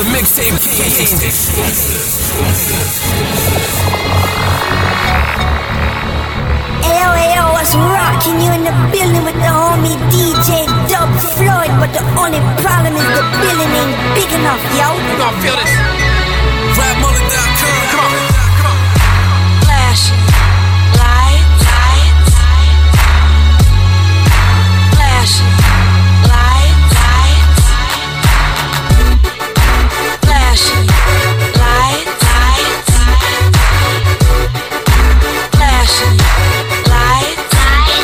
the mixtape king. Ayo, what's rocking? You in the building with the homie DJ Dub Floyd, but the only problem is the building ain't big enough, yo. You gon' feel this. Rapmullet.com, come on. Flashing lights, flashing lights, flashing lights, flashing lights.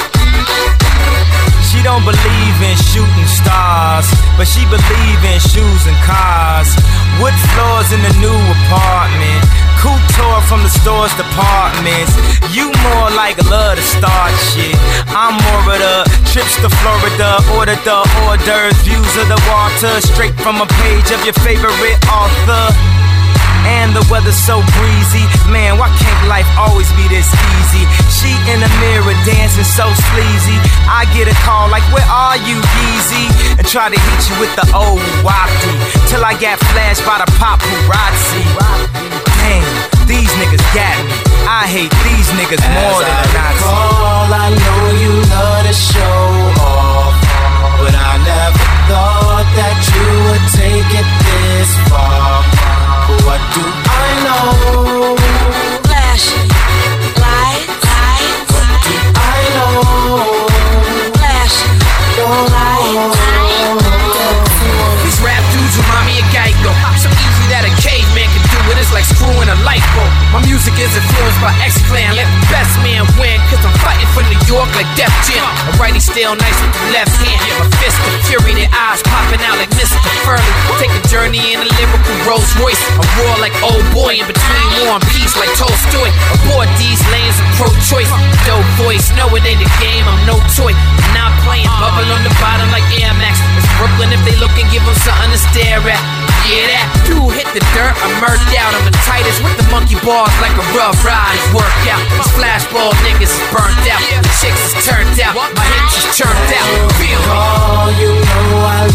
She don't believe in shooting stars, but she believe in shoes and cars. Wood floors in the new apartment, couture from the store's departments. You more like love to start shit. I'm more of the trips to Florida, order the hors d'oeuvres, views of the water, straight from a page of your favorite author. And the weather's so breezy, man, why can't life always be this easy? She in the mirror dancing so sleazy. I get a call like, where are you, Yeezy? And try to hit you with the old wafty, till I got flashed by the paparazzi. Damn, these niggas got me. I hate these niggas more than a Nazi. I know you love to show off, but I never thought that you would take it this far. What do I know? Flashing lights, What do I know? flashing lights. These rap dudes remind me of Geico. So easy that a caveman can do it. It's like screwing a light bulb. My music is influenced by X-Clan. Let the best man win, cause I'm fighting for New York like Def Jam. A righty still nice with the left hand. My fist of fury, their eyes popping out like Mr. Furley. Take a journey in a lyrical Rolls Royce. I roar like old boy in between War and Peace like Tolstoy. Aboard these lanes of pro-choice. Dope voice, know it ain't a game, I'm no toy. I'm not playing bubble on the bottom like Air Max. It's Brooklyn if they look and give them something to stare at. Yeah, that dude hit the dirt, I'm murked out. I'm the tightest with the monkey bars like a rough riders workout. These flashball niggas is burnt out. The chicks is turned out, my hits is turned out. Feel me? Oh, you know I